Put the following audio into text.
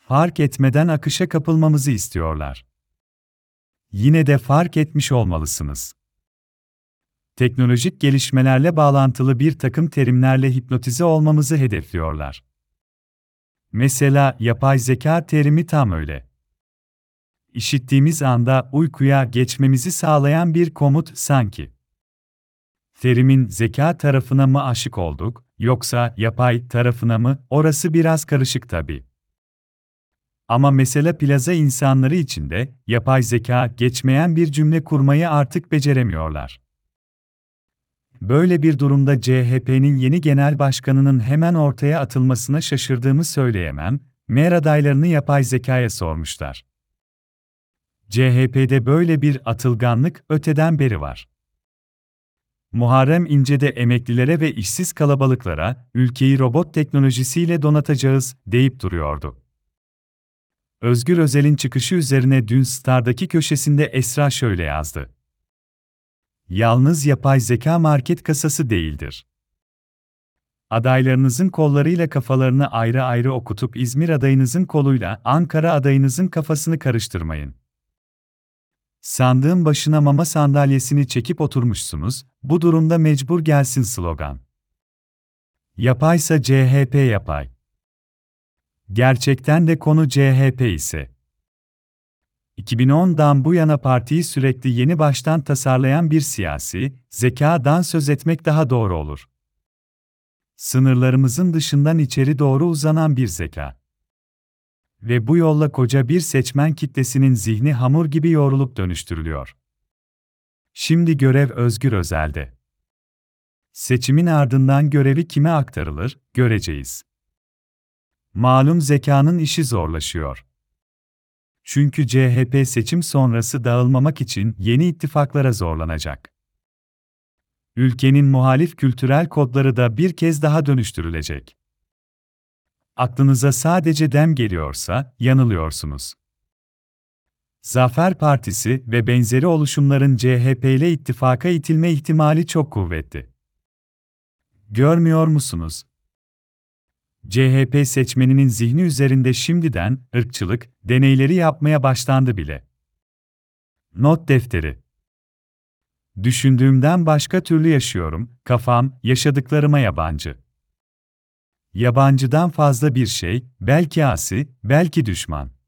Fark etmeden akışa kapılmamızı istiyorlar. Yine de fark etmiş olmalısınız. Teknolojik gelişmelerle bağlantılı bir takım terimlerle hipnotize olmamızı hedefliyorlar. Mesela yapay zeka terimi tam öyle. İşittiğimiz anda uykuya geçmemizi sağlayan bir komut sanki. Terimin zeka tarafına mı aşık olduk, yoksa yapay tarafına mı? Orası biraz karışık tabii. Ama mesela plaza insanları içinde yapay zeka geçmeyen bir cümle kurmayı artık beceremiyorlar. Böyle bir durumda CHP'nin yeni genel başkanının hemen ortaya atılmasına şaşırdığımı söyleyemem, mayor adaylarını yapay zekaya sormuşlar. CHP'de böyle bir atılganlık öteden beri var. Muharrem İnce de emeklilere ve işsiz kalabalıklara, ülkeyi robot teknolojisiyle donatacağız, deyip duruyordu. Özgür Özel'in çıkışı üzerine dün Star'daki köşesinde Esra şöyle yazdı. Yalnız yapay zeka market kasası değildir. Adaylarınızın kollarıyla kafalarını ayrı ayrı okutup İzmir adayınızın koluyla Ankara adayınızın kafasını karıştırmayın. Sandığın başına mama sandalyesini çekip oturmuşsunuz, bu durumda mecbur gelsin slogan. Yapaysa CHP yapay. Gerçekten de konu CHP ise. 2010'dan bu yana partiyi sürekli yeni baştan tasarlayan bir siyasi, zekadan söz etmek daha doğru olur. Sınırlarımızın dışından içeri doğru uzanan bir zeka. Ve bu yolla koca bir seçmen kitlesinin zihni hamur gibi yoğrulup dönüştürülüyor. Şimdi görev Özgür Özel'de. Seçimin ardından görevi kime aktarılır, göreceğiz. Malum zekanın işi zorlaşıyor. Çünkü CHP seçim sonrası dağılmamak için yeni ittifaklara zorlanacak. Ülkenin muhalif kültürel kodları da bir kez daha dönüştürülecek. Aklınıza sadece DEM geliyorsa, yanılıyorsunuz. Zafer Partisi ve benzeri oluşumların CHP ile ittifaka itilme ihtimali çok kuvvetli. Görmüyor musunuz? CHP seçmeninin zihni üzerinde şimdiden ırkçılık deneyleri yapmaya başlandı bile. Not defteri. Düşündüğümden başka türlü yaşıyorum, kafam yaşadıklarıma yabancı. Yabancıdan fazla bir şey, belki asi, belki düşman.